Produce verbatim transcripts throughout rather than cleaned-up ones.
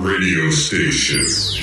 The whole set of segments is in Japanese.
radio station.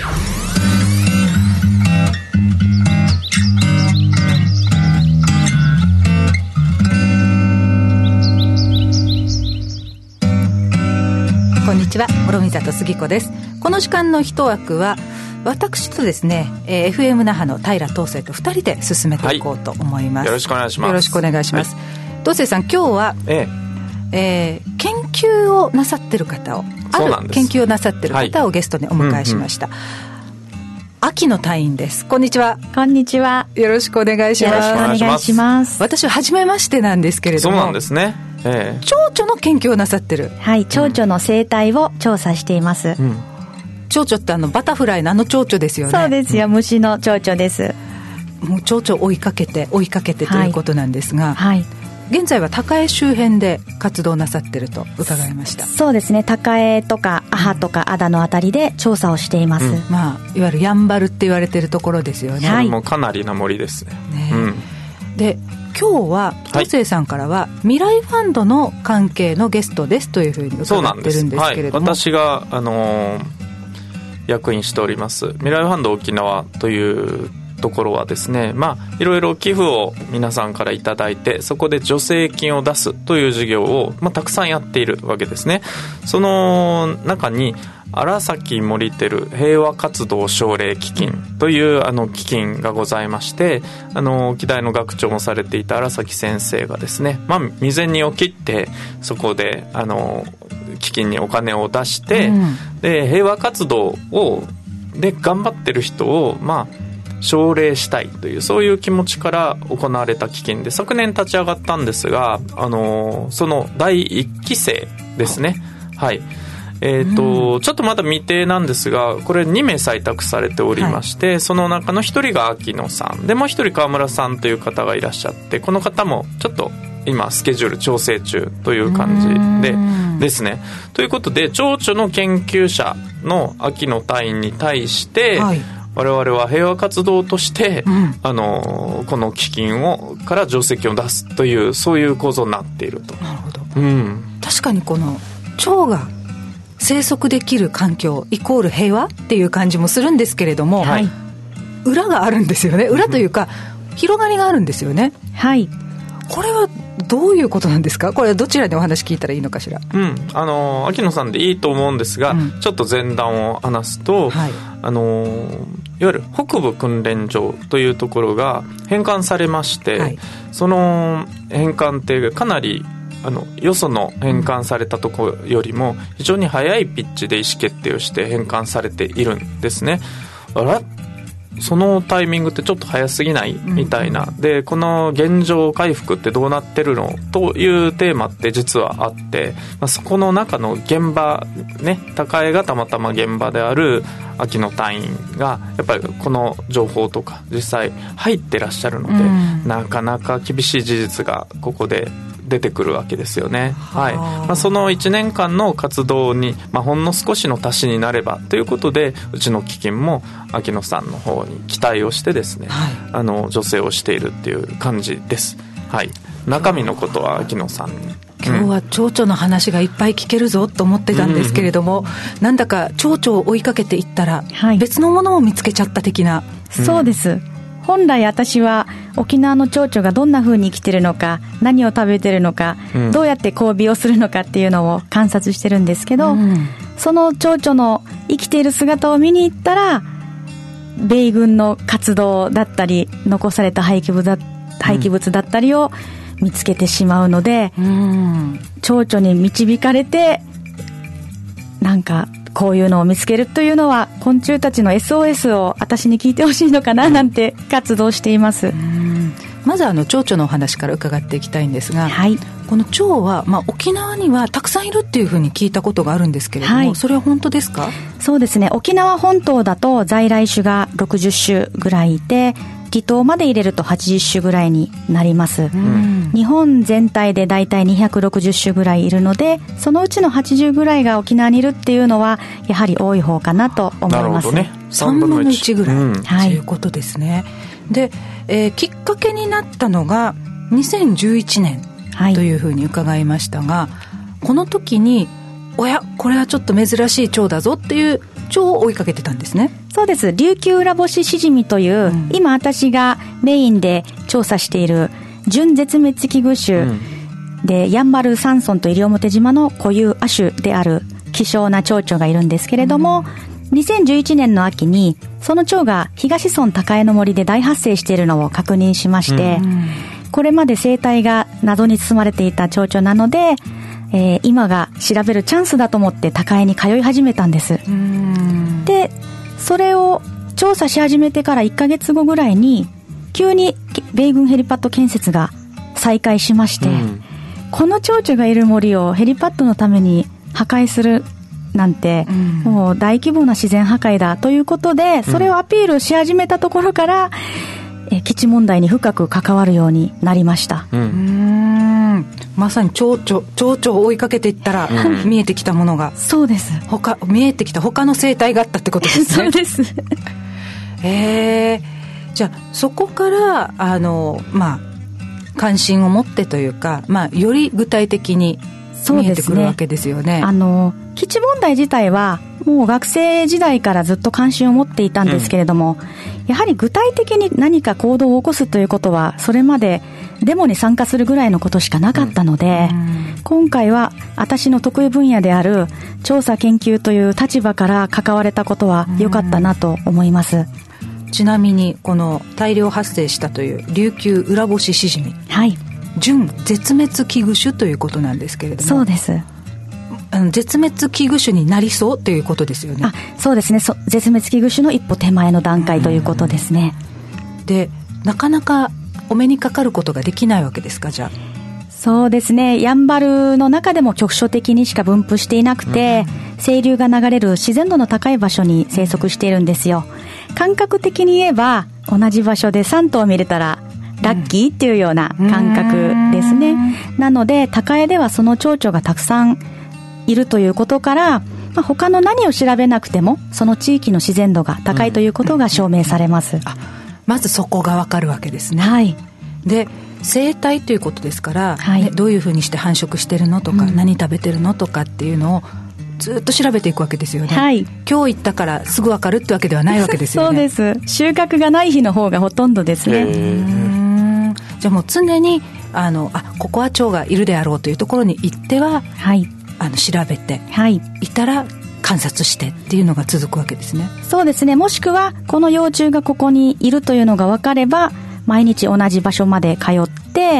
こんにちは、諸見里杉子です。この時間の一枠は私とですね、えー、エフエム 那覇の平東生とふたりで進めていこうと思います、 はい、よろしくお願いします。 よろしくお願いします、はい、東生さん、今日は、 えええー、研究をなさってる方をある研究をなさってる方をゲストにお迎えしました、はい、うんうん、秋の隊員です。こんにちは。 こんにちは。 よろしくお願いします。 よろしくお願いします。 私は初めましてなんですけれども。 そうなんですね、ええ、 蝶々の研究をなさってる。 はい、蝶々の生態を調査しています、うん、 蝶々ってあのバタフライのあの蝶々ですよね。 そうですよ、虫の蝶々です。 もう蝶々追いかけて追いかけてということなんですが、 はいはい、 現在は高江周辺で活動なさってると伺いました。 そうですね、高江とか阿波とか阿田のあたりで調査をしています、うん、 まあ、いわゆるやんばるって言われてるところですよね。 はい、もうかなりな森ですね。ね、うん、 で今日は東生さんからは、はい、未来ファンドの関係のゲストですというふうに伺ってるんですけれども、 はい、私が、あのー、役員しております未来ファンド沖縄というところはですね、まあ、いろいろ寄付を皆さんからいただいて、そこで助成金を出すという事業を、まあ、たくさんやっているわけですね。その中に荒崎モリテル平和活動奨励基金というあの基金がございまして、あの沖大の学長もされていた荒崎先生がですね、まあ、未然にを切ってそこであの基金にお金を出して、うん、で平和活動をで頑張ってる人をまあ奨励したいという、そういう気持ちから行われた基金で、昨年立ち上がったんですが、あのそのだいいっきせいですね。はい、えーとうん、ちょっとまだ未定なんですが、これにめい採択されておりまして、はい、その中のひとりが秋野さんで、もうひとり川村さんという方がいらっしゃって、この方もちょっと今スケジュール調整中という感じでですね。ということで、蝶々の研究者の秋野隊員に対して、はい、我々は平和活動として、うん、あのこの基金をから定石を出すという、そういう構造になっていると。 なるほど、 うん、 確かにこの蝶が生息できる環境イコール平和っていう感じもするんですけれども、はい、裏があるんですよね。裏というか、うん、広がりがあるんですよね。 はい、 これはどういうことなんですか。これはどちらでお話聞いたらいいのかしら。 うん、あの秋野さんでいいと思うんですが、うん、ちょっと前段を話すと、はい、あのいわゆる北部訓練場というところが返還されまして、はい、その返還ってかなりあのよその返還されたところよりも非常に早いピッチで意思決定をして返還されているんですね。あら、そのタイミングってちょっと早すぎないみたいな、うん、でこの現状回復ってどうなってるのというテーマって実はあって、まあ、そこの中の現場ね、高江がたまたま現場である秋野隊員がやっぱりこの情報とか実際入ってらっしゃるので、うん、なかなか厳しい事実がここで出てくるわけですよね。はい、まあ、そのいちねんかんの活動に、まあ、ほんの少しの足しになればということで、うちの基金も秋野さんの方に期待をしてですね、はい、あの助成をしているっていう感じです。はい、中身のことは秋野さんに。 今日は蝶々の話がいっぱい聞けるぞと思ってたんですけれども、うん、なんだか蝶々を追いかけていったら、はい、別のものを見つけちゃった的な。 そうです、うん、本来私は沖縄の蝶々がどんな風に生きてるのか、何を食べてるのか、うん、どうやって交尾をするのかっていうのを観察してるんですけど、うん、その蝶々の生きている姿を見に行ったら、米軍の活動だったり残された廃棄物だ、廃棄物だったりを見つけてしまうので、うん、蝶々に導かれてなんかこういうのを見つけるというのは、昆虫たちの エスオーエス を私に聞いてほしいのかななんて活動しています。うん、 まずあの蝶々のお話から伺っていきたいんですが、 はい、 この蝶は、まあ、沖縄にはたくさんいるっていうふうに聞いたことがあるんですけれども、はい、それは本当ですか？ そうですね、沖縄本島だと在来種がろくじゅっしゅぐらいいて、離島まで入れるとはちじゅっしゅぐらいになります。うん、日本全体でだいたいにひゃくろくじゅっしゅぐらいいるので、そのうちのはちじゅうぐらいが沖縄にいるっていうのはやはり多い方かなと思います。なるほどね、 さんぶんのいちぐらい、うん、ということですね。で、えー、きっかけになったのがにせんじゅういちねんというふうに伺いましたが、はい、この時におやこれはちょっと珍しい蝶だぞっていう蝶を追いかけてたんですね。 そうです。琉球裏干しシジミという、うん、今私がメインで調査している準絶滅危惧種、うん、でやんばる山村と西表島の固有亜種である希少な蝶々がいるんですけれども、うん、にせんじゅういちねんの秋にその蝶が東村高江の森で大発生しているのを確認しまして、うん、これまで生態が謎に包まれていた蝶々なので、えー、今が調べるチャンスだと思って高江に通い始めたんです。うん、でそれを調査し始めてからいっかげつごぐらいに急に米軍ヘリパッド建設が再開しまして、うん、この蝶々がいる森をヘリパッドのために破壊するなんて、うん、もう大規模な自然破壊だということで、それをアピールし始めたところから、うん、え基地問題に深く関わるようになりました。うん、うーんまさに蝶々蝶々を追いかけていったら、うん、見えてきたものが、 そうです。 他見えてきた他の生態があったってことですね。 そうです。 えー、じゃあそこからあの、まあ、関心を持ってというか、まあ、より具体的に見えてくるわけですよね。そうですね。 あの基地問題自体はもう学生時代からずっと関心を持っていたんですけれども、うん、やはり具体的に何か行動を起こすということはそれまでデモに参加するぐらいのことしかなかったので、うん、今回は私の得意分野である調査研究という立場から関われたことは良かったなと思います。 うん、ちなみにこの大量発生したという琉球裏干しシジミ、 はい、 準絶滅危惧種ということなんですけれども、 そうです。 あの絶滅危惧種になりそうということですよね。 あ、そうですね。そ絶滅危惧種の一歩手前の段階ということですね。 でなかなかお目にかかることができないわけですか。じゃあそうですね。やんばるの中でも局所的にしか分布していなくて、うん、清流が流れる自然度の高い場所に生息しているんですよ。感覚的に言えば同じ場所でさん頭見れたらラッキーっていうような感覚ですね。うん、なので高江ではその蝶々がたくさんいるということから、まあ、他の何を調べなくてもその地域の自然度が高いということが証明されます。うん、 あ、まずそこが分かるわけですね。 はい。 で生態ということですから、 はい、 ね、どういうふうにして繁殖してるのとか、うん、何食べてるのとかっていうのをずっと調べていくわけですよね。 はい、 今日行ったからすぐ分かるってわけではないわけですよね。 そうです。収穫がない日の方がほとんどですね。うーん、じゃあもう常にあのあここは蝶がいるであろうというところに行っては、 はい、 あの調べて、 はい、 いたら観察してっていうのが続くわけですね。 そうですね。もしくはこの幼虫がここにいるというのが分かれば毎日同じ場所まで通って、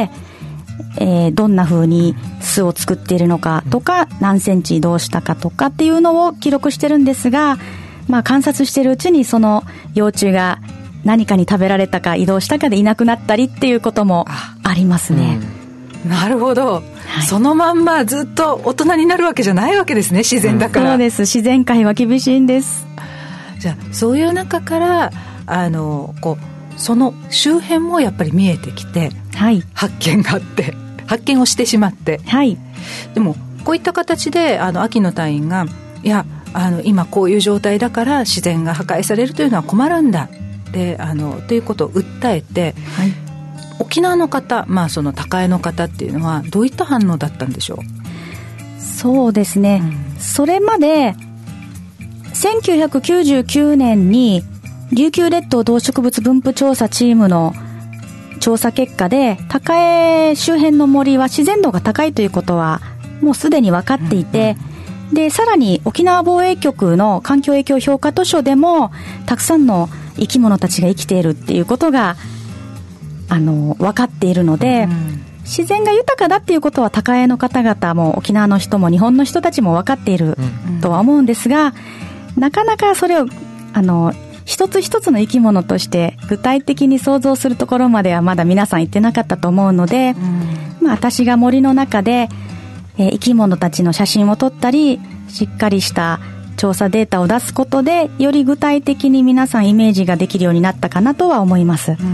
えー、どんな風に巣を作っているのかとか、何センチ移動したかとかっていうのを記録してるんですが、まあ、観察しているうちにその幼虫が何かに食べられたか移動したかでいなくなったりっていうこともありますね。 うん、なるほど、はい、そのまんまずっと大人になるわけじゃないわけですね。自然だから、 うん、そうです。自然界は厳しいんです。 じゃあそういう中からあのこうその周辺もやっぱり見えてきて、 はい、 発見があって発見をしてしまって、 はい、 でもこういった形であの秋の隊員がいやあの今こういう状態だから自然が破壊されるというのは困るんだであのということを訴えて、はい、沖縄の方、まあ、その高江の方っていうのはどういった反応だったんでしょう。 そうですね、うん、それまでせんきゅうひゃくきゅうじゅうきゅうねんに琉球列島動植物分布調査チームの調査結果で高江周辺の森は自然度が高いということはもうすでに分かっていて、うんうん、でさらに沖縄防衛局の環境影響評価図書でもたくさんの生き物たちが生きているっていうことがあの分かっているので、うん、自然が豊かだっていうことは高江の方々も沖縄の人も日本の人たちも分かっているとは思うんですが、なかなかそれをあの一つ一つの生き物として具体的に想像するところまではまだ皆さん行ってなかったと思うので、うん、まあ、私が森の中で、えー、生き物たちの写真を撮ったりしっかりした調査データを出すことでより具体的に皆さんイメージができるようになったかなとは思います。うん、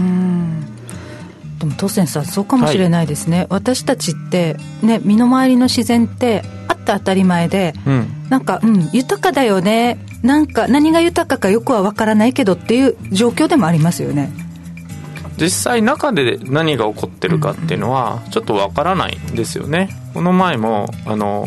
でも当然さそうかもしれないですね、はい、私たちって、ね、身の回りの自然ってあって当たり前で、うん、なんか、うん、豊かだよね、なんか何が豊かかよくは分からないけどっていう状況でもありますよね。 実際中で何が起こってるかっていうのはちょっと分からないんですよね。この前もあの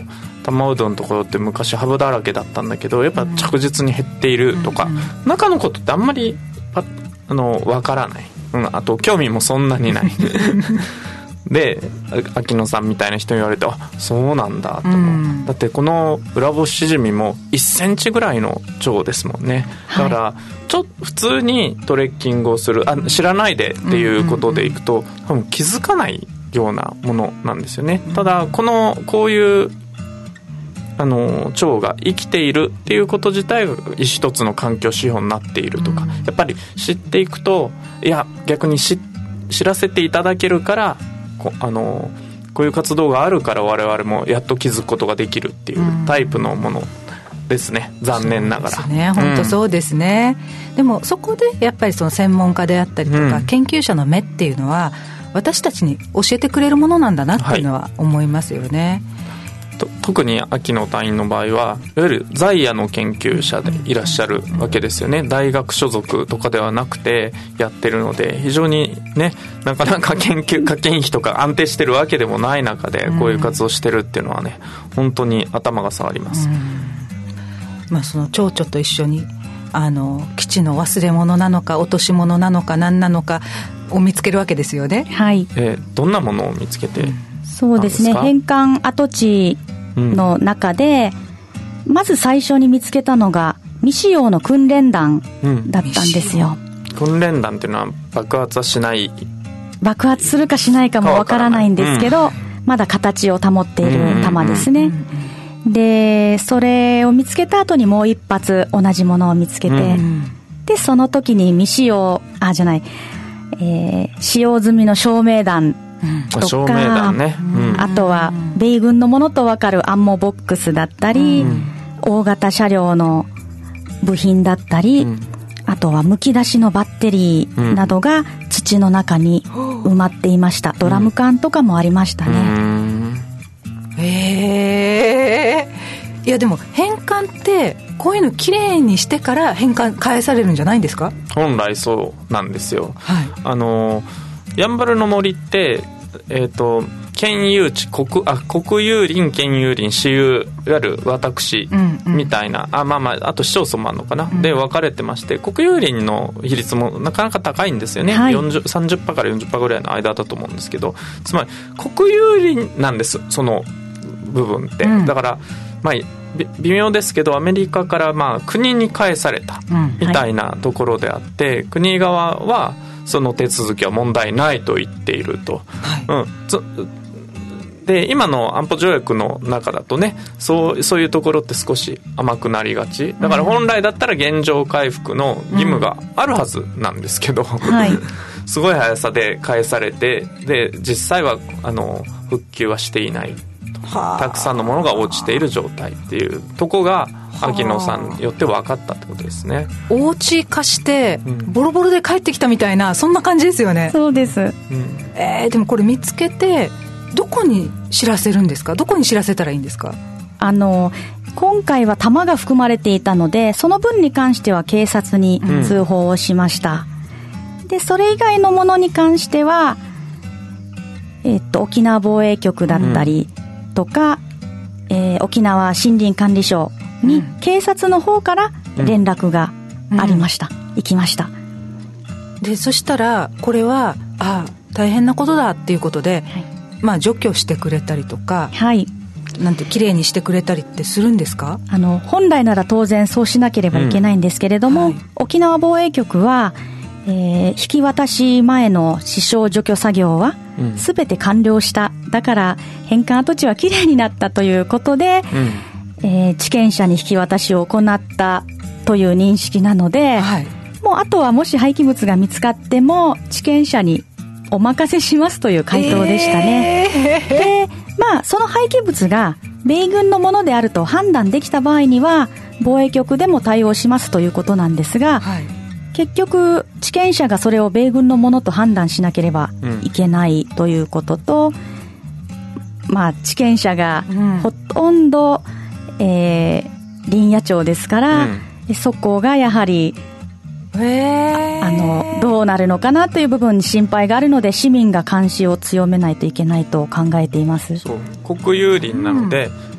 玉うどんのところって昔ハブだらけだったんだけどやっぱ着実に減っているとか、うん、中のことってあんまりあの分からない、うん、あと興味もそんなにないで秋野さんみたいな人に言われてあそうなんだと思う、うん、だってこの裏干しシジミもいっセンチぐらいの腸ですもんね。だから、はい、ちょ普通にトレッキングをするあ知らないでっていうことでいくと、うんうんうん、多分気づかないようなものなんですよね。ただこのこういうあの腸が生きているっていうこと自体が一つの環境指標になっているとか、うん、やっぱり知っていくといや逆に知らせていただけるからこあのこういう活動があるから我々もやっと気づくことができるっていうタイプのものですね、うん、残念ながら。 そうですね、本当そうですね、うん、でもそこでやっぱりその専門家であったりとか、うん、研究者の目っていうのは私たちに教えてくれるものなんだなっていうのは思いますよね、 はい、と特に秋野隊員の場合はいわゆる在野の研究者でいらっしゃるわけですよね。大学所属とかではなくてやってるので非常にねなかなか研究課金費とか安定してるわけでもない中でこういう活動してるっていうのはね本当に頭が下がります、うんまあ、その蝶々と一緒にあの基地の忘れ物なのか落とし物なのか何なのかを見つけるわけですよね。 はい、 えー、どんなものを見つけて、うん、 そうですね返還跡地の中で、うん、まず最初に見つけたのが未使用の訓練弾だったんですよ、 うん、訓練弾っていうのは爆発はしない爆発するかしないかもわからないんですけど、うん、まだ形を保っている弾ですね、うんうんうん、でそれを見つけた後にもう一発同じものを見つけて、うん、でその時に未使用あじゃない、えー、使用済みの照明弾とか、照明弾ね、うん、あとは米軍のものと分かるアンモボックスだったり、うん、大型車両の部品だったり、うん、あとはむき出しのバッテリーなどが土の中に埋まっていました、うん、ドラム缶とかもありましたね、うん、 へーいやでも返還ってこういうのきれいにしてから返還返されるんじゃないんですか。 本来そうなんですよ、 はい、 あのやんばるの森って、えーと、県有地 国, あ国有林県有林私有いわゆる私みたいな、うんうん、あまあまああと市町村もあるのかな、うん、で分かれてまして国有林の比率もなかなか高いんですよね、はい、さんじゅっパーセント から よんじゅっパーセント ぐらいの間だと思うんですけどつまり国有林なんですその部分って、うん、だからまあ微妙ですけどアメリカからまあ国に返されたみたいなところであって、うんはい、国側はその手続きは問題ないと言っていると、はいうん、で今の安保条約の中だとねそう、そういうところって少し甘くなりがちだから本来だったら現状回復の義務があるはずなんですけど、うんはい、すごい速さで返されてで実際はあの復旧はしていないたくさんのものが落ちている状態っていうとこが秋野さんによって分かったってことですね。 お家貸してボロボロで帰ってきたみたいな、うん、そんな感じですよね。 そうです、うんえー、でもこれ見つけてどこに知らせるんですか。どこに知らせたらいいんですか。 あの今回は弾が含まれていたのでその分に関しては警察に通報をしました、うん、でそれ以外のものに関しては、えー、っと沖縄防衛局だったり、うんとか、えー、沖縄森林管理省に警察の方から連絡がありました、うんうん、行きました。 でそしたらこれはあ大変なことだっていうことで、はいまあ、除去してくれたりとか、はい、なんてきれいにしてくれたりってするんですか。 あの本来なら当然そうしなければいけないんですけれども、うんはい、沖縄防衛局は、えー、引き渡し前の死傷除去作業はすべて完了した、うん、だから返還跡地はきれいになったということで、うんえー、地権者に引き渡しを行ったという認識なので、はい、もうあとはもし廃棄物が見つかっても地権者にお任せしますという回答でしたね、えー、でまあその廃棄物が米軍のものであると判断できた場合には防衛局でも対応しますということなんですが、はい結局地権者がそれを米軍のものと判断しなければいけないということと、うん、まあ地権者がほとんど、うんえー、林野庁ですから、うん、そこがやはりへあのどうなるのかなという部分に心配があるので市民が監視を強めないといけないと考えています。 そう国有林なので、うん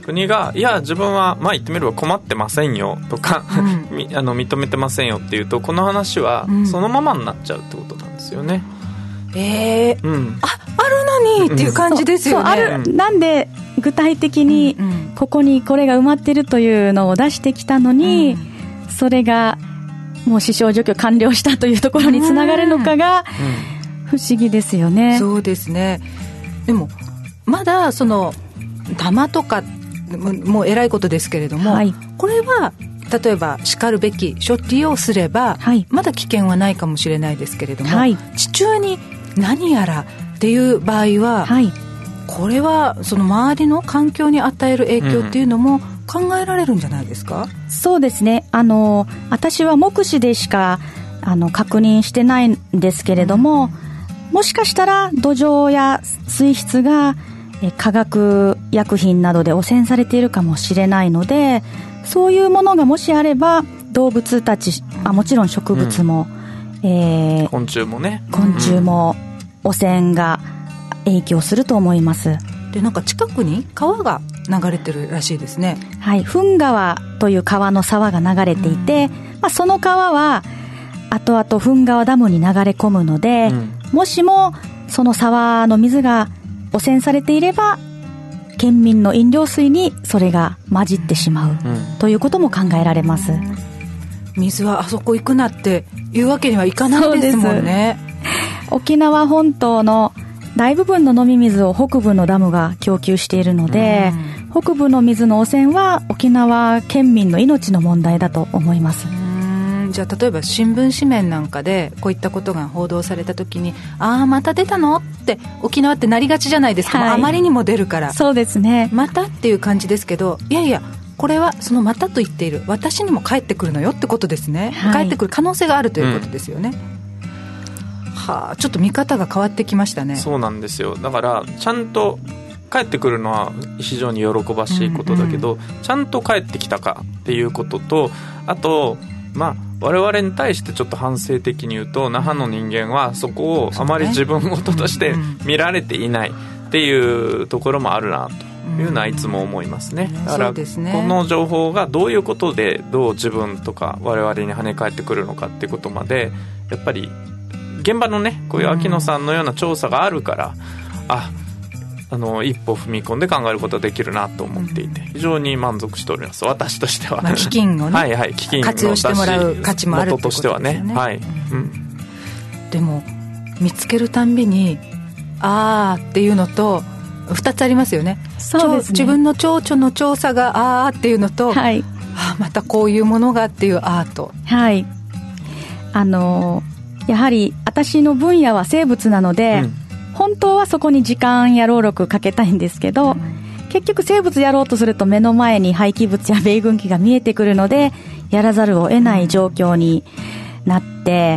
国がいや自分はまあ言ってみれば困ってませんよとか、うん、あの認めてませんよっていうとこの話はそのままになっちゃうってことなんですよね、 うん、えー、うん、ああるのにっていう感じですよね、 うん、そうそうある、なんで具体的にここにこれが埋まってるというのを出してきたのに、うん、それがもう死傷除去完了したというところにつながるのかが不思議ですよね、 うん、そうですね。でもまだその弾とかもうえらいことですけれども、はい、これは例えばしかるべき処置をすれば、はい、まだ危険はないかもしれないですけれども、はい、地中に何やらっていう場合は、はい、これはその周りの環境に与える影響っていうのも考えられるんじゃないですか？ うん、そうですね。あの私は目視でしかあの確認してないんですけれども、うん、もしかしたら土壌や水質が化学薬品などで汚染されているかもしれないので、そういうものがもしあれば動物たち、あもちろん植物も、うんえー、 昆虫もね昆虫も汚染が影響すると思います。 でなんか近くに川が流れてるらしいですね。 はい、噴川という川の沢が流れていて、うんまあ、その川は後々噴川ダムに流れ込むので、うん、もしもその沢の水が汚染されていれば県民の飲料水にそれが混じってしまう、うん、ということも考えられます。 水はあそこ行くなっていうわけにはいかないですもんね。 沖縄本島の大部分の飲み水を北部のダムが供給しているので、うん、北部の水の汚染は沖縄県民の命の問題だと思います。 じゃあ例えば新聞紙面なんかでこういったことが報道された時にああまた出たのって沖縄ってなりがちじゃないですか、はい、あまりにも出るからそうですねまたっていう感じですけど、いやいやこれはそのまたと言っている私にも返ってくるのよってことですね、はい、返ってくる可能性があるということですよね、うん、はあちょっと見方が変わってきましたね。 そうなんですよ。だからちゃんと帰ってくるのは非常に喜ばしいことだけど、うんうん、ちゃんと帰ってきたかっていうことと、あとまあ我々に対してちょっと反省的に言うと那覇の人間はそこをあまり自分事として見られていないっていうところもあるなというのはいつも思いますね。だからこの情報がどういうことでどう自分とか我々に跳ね返ってくるのかっていうことまでやっぱり現場のねこういう秋野さんのような調査があるからああの一歩踏み込んで考えることができるなと思っていて非常に満足しております私としては、 まあ、基金をねはい、はい、基金を活用してもらう価値もあるってことですよね。 元としてはね、はいうん、 でも見つけるたんびにあーっていうのとふたつありますよね。 そうですね。 自分の町長の調査があーっていうのと、はい、あまたこういうものがっていうあーと、 はいあのー、やはり私の分野は生物なので、うん本当はそこに時間や労力かけたいんですけど、うん、結局生物やろうとすると目の前に廃棄物や米軍機が見えてくるのでやらざるを得ない状況になって、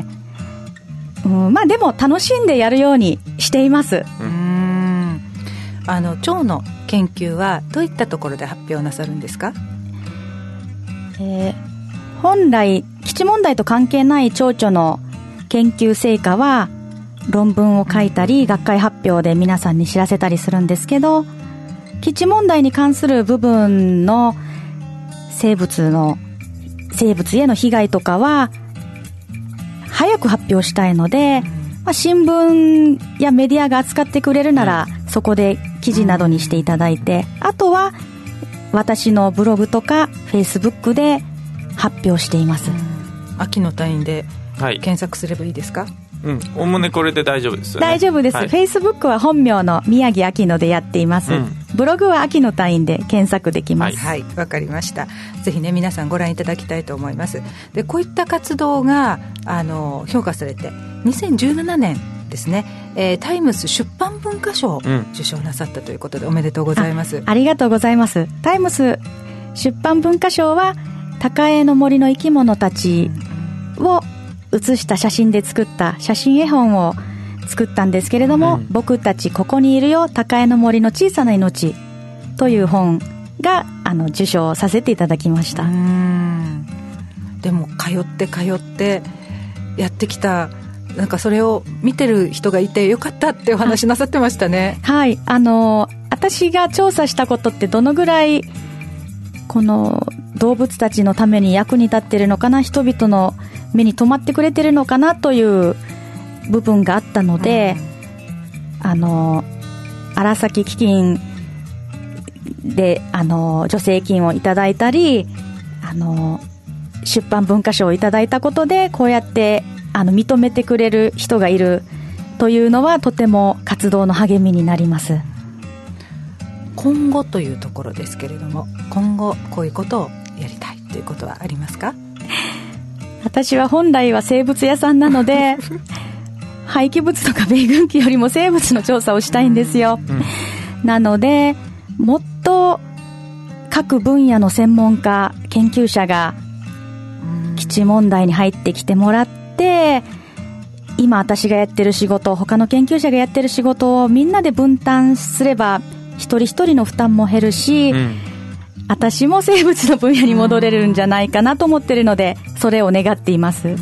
うんうん、まあでも楽しんでやるようにしています。 うーんあの腸の研究はどういったところで発表なさるんですか？ えー、本来基地問題と関係ない蝶々の研究成果は論文を書いたり学会発表で皆さんに知らせたりするんですけど、基地問題に関する部分の生物の生物への被害とかは早く発表したいので、まあ、新聞やメディアが扱ってくれるならそこで記事などにしていただいて、あとは私のブログとかフェイスブックで発表しています。 秋の隊員で検索すればいいですか？ うん、おおむねこれで大丈夫ですよね。 大丈夫です、はい、フェイスブックは本名の宮城秋野でやっています、うん、ブログは秋野隊員で検索できます。 はい、わ、はい、かりました。ぜひね皆さんご覧いただきたいと思います。でこういった活動があの評価されてにせんじゅうななねんですね、えー、タイムス出版文化賞を受賞なさったということで、うん、おめでとうございます。 あ, ありがとうございます。タイムス出版文化賞は高江の森の生き物たちを写した写真で作った写真絵本を作ったんですけれども、うん、僕たちここにいるよ高江の森の小さな命という本があの受賞させていただきました。うーんでも通って通ってやってきたなんかそれを見てる人がいてよかったってお話なさってましたね。 はい、あの私が調査したことってどのぐらいこの動物たちのために役に立ってるのかな、人々の目に留まってくれてるのかなという部分があったので、うん、あの荒崎基金であの助成金をいただいたり、あの出版文化賞をいただいたことでこうやってあの認めてくれる人がいるというのはとても活動の励みになります。 今後というところですけれども、今後こういうことをやりたいということはありますか？ 私は本来は生物屋さんなので廃棄物とか米軍機よりも生物の調査をしたいんですよ、うん、なのでもっと各分野の専門家研究者が基地問題に入ってきてもらって、今私がやってる仕事、他の研究者がやってる仕事をみんなで分担すれば一人一人の負担も減るし、うん、私も生物の分野に戻れるんじゃないかなと思ってるので、それを願っています。うん、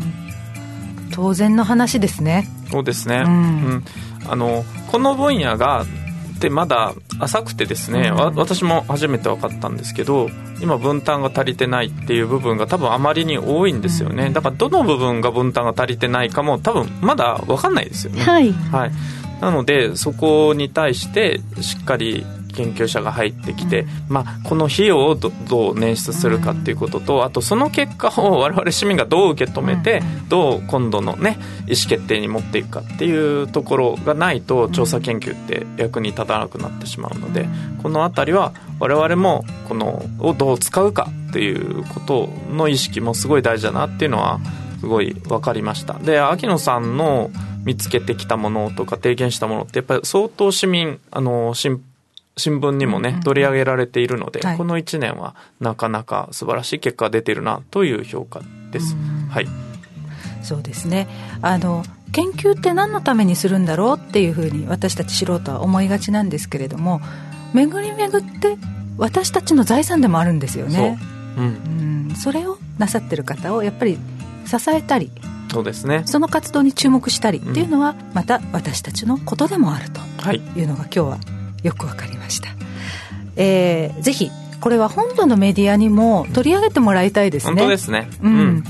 当然の話ですね。 そうですね、うんうん、あのこの分野がでまだ浅くてですね、うん、私も初めて分かったんですけど、今分担が足りてないっていう部分が多分あまりに多いんですよね、うん、だからどの部分が分担が足りてないかも多分まだ分かんないですよね。 はい、 はい、なのでそこに対してしっかり研究者が入ってきて、うん、まあ、この費用を ど, どう捻出するかっていうことと、あとその結果を我々市民がどう受け止めて、どう今度のね意思決定に持っていくかっていうところがないと調査研究って役に立たなくなってしまうので、このあたりは我々もこのをどう使うかっていうことの意識もすごい大事だなっていうのはすごい分かりました。で、秋野さんの見つけてきたものとか提言したものってやっぱり相当市民あの新新聞にもね、うんうん、取り上げられているので、はい、このいちねんはなかなか素晴らしい結果が出ているなという評価です。はい、 そうですね。あの研究って何のためにするんだろうっていうふうに私たち素人は思いがちなんですけれども、巡り巡って私たちの財産でもあるんですよね。そう、うんうん、それをなさってる方をやっぱり支えたり、 そうですね、 その活動に注目したりっていうのはまた私たちのことでもあるというのが今日はよくわかりました。えー、ぜひこれは本土のメディアにも取り上げてもらいたいですね。 本当ですね、 うんうん、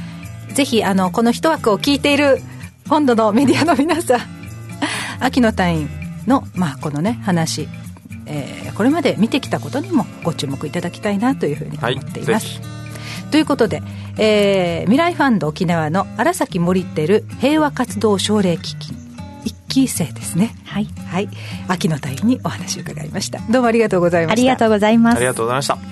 ぜひあのこの一枠を聞いている本土のメディアの皆さん秋野隊員の、まあ、このね話、えー、これまで見てきたことにもご注目いただきたいなというふうに思っています、はい、ということで、えー、未来ファンド沖縄の荒崎守ってる平和活動奨励基金いっき生ですね。 はい、 はい、秋野隊員にお話を伺いました。どうもありがとうございました。 ありがとうございます。 ありがとうございました。